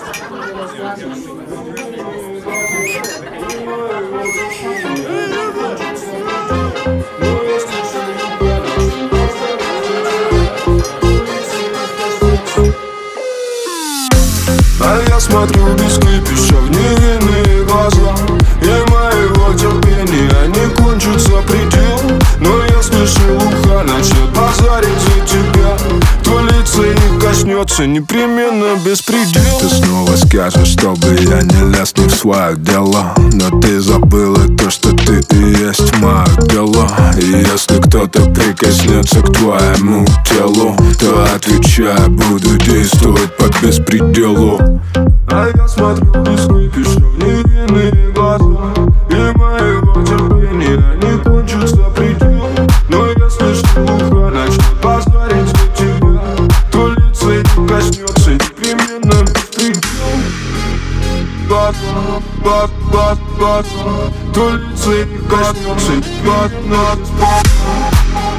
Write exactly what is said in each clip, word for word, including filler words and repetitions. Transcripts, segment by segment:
А я смотрю без кипиша в невинные глаза, и моего терпения не кончится предел. Но если шелуха начнет базарить за тебя, то лица не коснется непременно беспредел. Ты снова скажешь, чтобы я не лез не в свое дело, но ты забыла то, что ты и есть мое дело. И если кто-то прикоснется к твоему телу, то отвечай, буду действовать по беспределу. А я смотрю без кипиша в невинные глаза, и моего терпения не кончится предел. Но если шелуха начнет базарить за тебя, то лица не коснется непременно беспредел. Бат, бат, бат, бат, то лица не коснется непременно беспредел.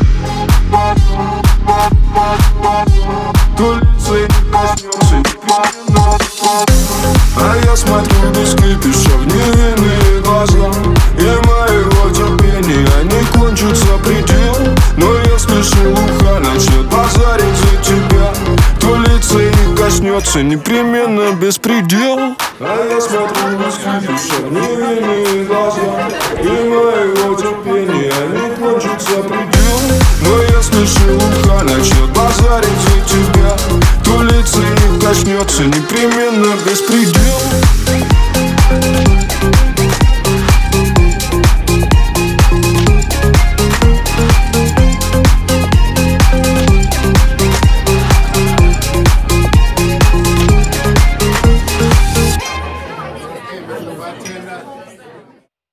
То лица не коснется непременно беспредел. А я смотрю без кипиша в невинные глаза, и моего терпения не кончится предел. Но если шелуха начнет базарить за тебя, то лица не коснется непременно беспредел. А я смотрю без кипиша в невинные глаза, и моего терпения не кончится предел. Но если шелуха начнет базарить за тебя, то лица не коснется непременно беспредел. Back in that.